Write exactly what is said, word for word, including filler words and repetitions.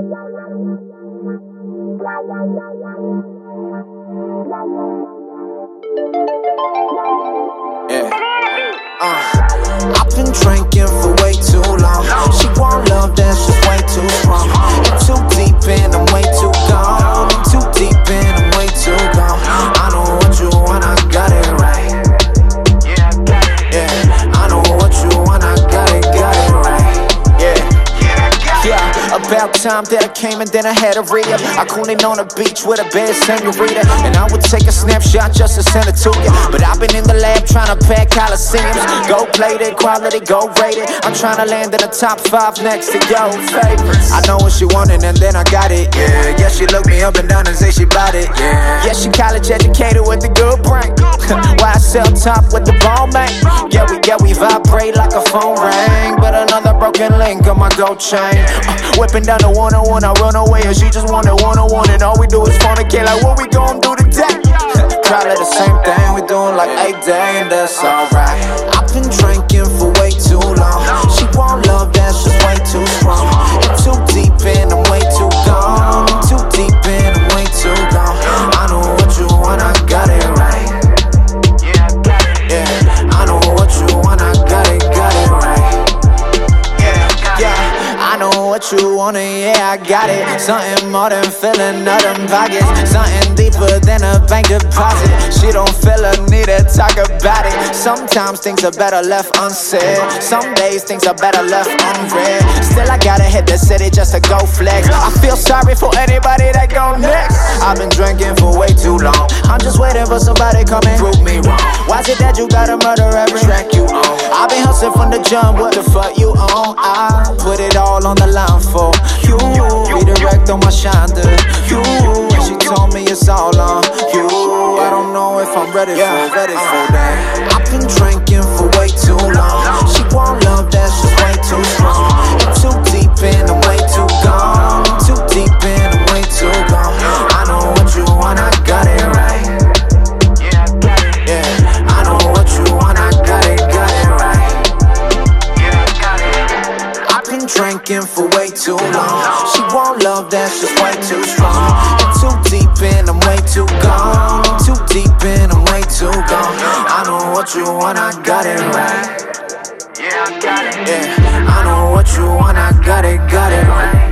Yeah. Uh, I've been drinking for way too long. She want love that's just way too strong. I'm too deep in, I'm way too gone. I'm too deep in, I'm way too gone. I know what you want, I got it right. Yeah, I know what you want, I got it, got it right. Yeah. Yeah, about time that I came and then I had a re-up. I cooling on the beach with a bad senorita, and I would take a snapshot just to send it to you. But I've been in the lab trying to pack coliseums. Go play it, quality, go rate it. I'm trying to land in the top five next to your favorites. I know what she wanted and then I got it, yeah. Yeah, she looked me up and down and say she bought it, yeah. Yeah, she college educated with the good brain. Why I sell top with the ball, man? Yeah, we, yeah, we vibrate like a phone ring. But another broken link on my gold chain. Uh, whipping down the one oh one, I run away and she just wanted one oh one. And all we do is fornicate, like what we gon' do today? Probably the same thing we doing like eight day, and that's alright. I've been drinking for way too long. She want love that's just way too strong. I'm too deep in, I'm way too gone. I'm too deep in, I'm way too gone. I know what you want, I got it right. Yeah, I know what you want, I got it, got it right. Yeah, yeah, I know what you want, and yeah, I got it. Something more than filling up them pockets. Something deeper than a bank deposit. She don't feel a need to talk about it. Sometimes things are better left unsaid. Some days things are better left unread. Still I gotta hit the city just to go flex. I feel sorry for anybody that go next. I've been drinking for way too long. I'm just waiting for somebody come and prove me wrong. Why is it that you gotta murder every track you own? I've been hustling from the jump, what the fuck you on? I put it all on the line for you. Redirect on my shine, you. And she told me it's all on you. I don't know if I'm ready yeah. for, ready for that. I've been drinking for way too long. She want love that's just way too strong. I'm too deep in, I'm way too gone. I'm too deep in, I'm way too gone. I know what you want, I got it right. Yeah, I know what you want, I got it, got it right. I've been drinking for way too long. She want love that's just way too strong. I'm too deep in, I'm way too gone. I'm too deep in, I'm way too gone. I know what you want, I got it right. Yeah, I got it. Yeah, I know what you want, I got it, got it right.